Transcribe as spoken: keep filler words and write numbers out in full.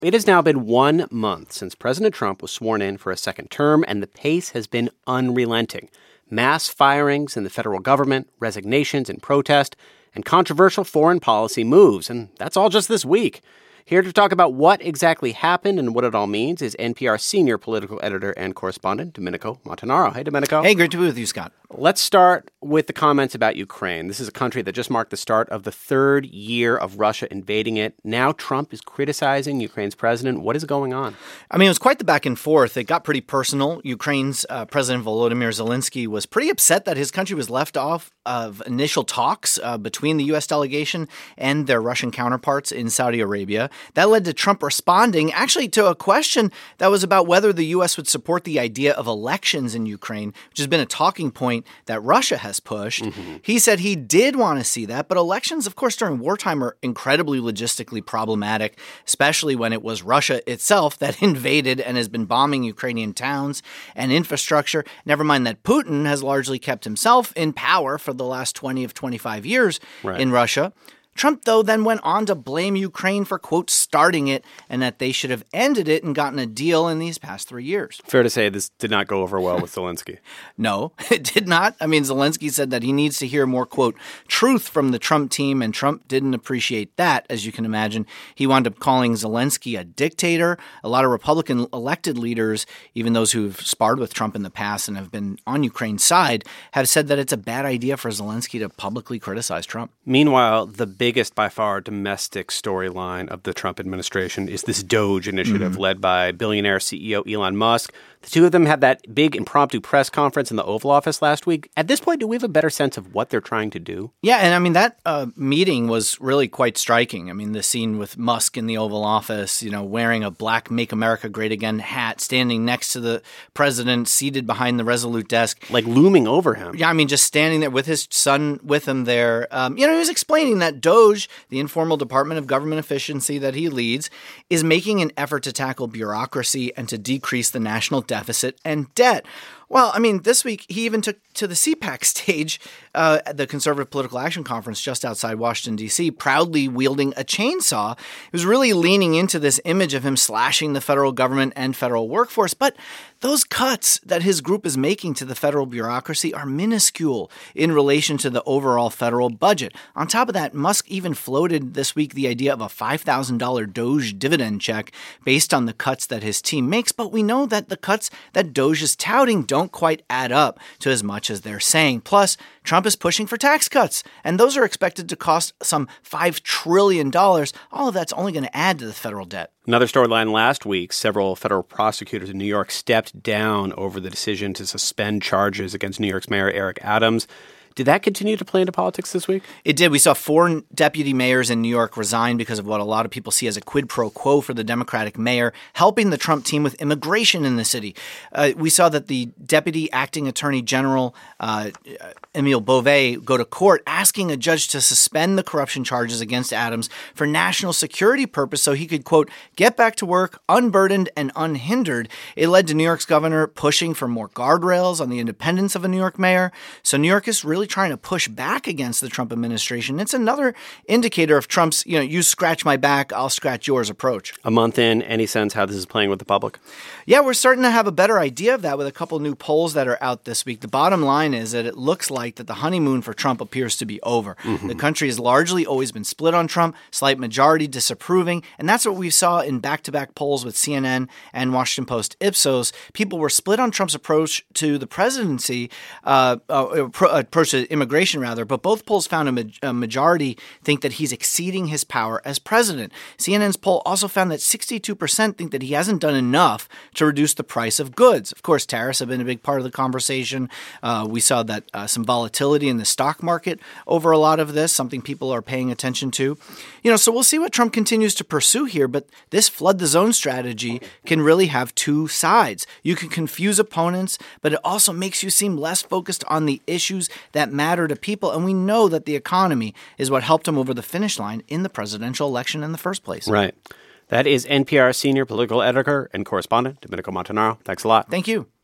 It has now been one month since President Trump was sworn in for a second term, and the pace has been unrelenting. Mass firings in the federal government, resignations in protest, and controversial foreign policy moves. And that's all just this week. Here to talk about what exactly happened and what it all means is N P R senior political editor and correspondent Domenico Montanaro. Hey, Domenico. Hey, great to be with you, Scott. Let's start with the comments about Ukraine. This is a country that just marked the start of the third year of Russia invading it. Now Trump is criticizing Ukraine's president. What is going on? I mean, it was quite the back and forth. It got pretty personal. Ukraine's uh, President Volodymyr Zelensky was pretty upset that his country was left off of initial talks uh, between the U S delegation and their Russian counterparts in Saudi Arabia. That led to Trump responding actually to a question that was about whether the U S would support the idea of elections in Ukraine, which has been a talking point that Russia has pushed. Mm-hmm. He said he did want to see that, but elections, of course, during wartime are incredibly logistically problematic, especially when it was Russia itself that invaded and has been bombing Ukrainian towns and infrastructure. Never mind that Putin has largely kept himself in power for the last twenty of twenty-five years right. in Russia. Trump, though, then went on to blame Ukraine for, quote, starting it and that they should have ended it and gotten a deal in these past three years. Fair to say this did not go over well with Zelensky. No, it did not. I mean, Zelensky said that he needs to hear more, quote, truth from the Trump team, and Trump didn't appreciate that, as you can imagine. He wound up calling Zelensky a dictator. A lot of Republican elected leaders, even those who've sparred with Trump in the past and have been on Ukraine's side, have said that it's a bad idea for Zelensky to publicly criticize Trump. Meanwhile, the biggest by far domestic storyline of the Trump administration is this DOGE initiative mm-hmm. led by billionaire C E O Elon Musk. The two of them had that big impromptu press conference in the Oval Office last week. At this point, do we have a better sense of what they're trying to do? Yeah, and I mean, that uh, meeting was really quite striking. I mean, the scene with Musk in the Oval Office, you know, wearing a black Make America Great Again hat, standing next to the president, seated behind the Resolute desk. Like looming over him. Yeah, I mean, just standing there with his son with him there. Um, you know, he was explaining that DOGE, the informal Department of Government Efficiency that he leads, is making an effort to tackle bureaucracy and to decrease the national deficit and debt. Well, I mean, this week he even took to the C PAC stage uh, at the Conservative Political Action Conference just outside Washington, D C, proudly wielding a chainsaw. He was really leaning into this image of him slashing the federal government and federal workforce. But those cuts that his group is making to the federal bureaucracy are minuscule in relation to the overall federal budget. On top of that, Musk even floated this week the idea of a five thousand dollars DOGE dividend check based on the cuts that his team makes. But we know that the cuts that DOGE is touting don't don't quite add up to as much as they're saying. Plus, Trump is pushing for tax cuts, and those are expected to cost some five trillion dollars. All of that's only going to add to the federal debt. Another storyline last week, several federal prosecutors in New York stepped down over the decision to suspend charges against New York's Mayor Eric Adams. Did that continue to play into politics this week? It did. We saw four deputy mayors in New York resign because of what a lot of people see as a quid pro quo for the Democratic mayor, helping the Trump team with immigration in the city. Uh, we saw that the deputy acting attorney general, uh, Emile Beauvais, go to court asking a judge to suspend the corruption charges against Adams for national security purpose so he could, quote, get back to work unburdened and unhindered. It led to New York's governor pushing for more guardrails on the independence of a New York mayor. So New York is really trying to push back against the Trump administration. It's another indicator of Trump's, you know, you scratch my back, I'll scratch yours approach. A month in, any sense how this is playing with the public? Yeah, we're starting to have a better idea of that with a couple new polls that are out this week. The bottom line is that it looks like that the honeymoon for Trump appears to be over. Mm-hmm. The country has largely always been split on Trump, slight majority disapproving, and that's what we saw in back-to-back polls with C N N and Washington Post Ipsos. People were split on Trump's approach to the presidency, uh, uh, approach to immigration, rather, but both polls found a, ma- a majority think that he's exceeding his power as president. C N N's poll also found that sixty-two percent think that he hasn't done enough to reduce the price of goods. Of course, tariffs have been a big part of the conversation. Uh, we saw that uh, some volatility in the stock market over a lot of this, something people are paying attention to. You know, so we'll see what Trump continues to pursue here, but this flood the zone strategy can really have two sides. You can confuse opponents, but it also makes you seem less focused on the issues that matter to people. And we know that the economy is what helped him over the finish line in the presidential election in the first place. Right. That is N P R senior political editor and correspondent Domenico Montanaro. Thanks a lot. Thank you.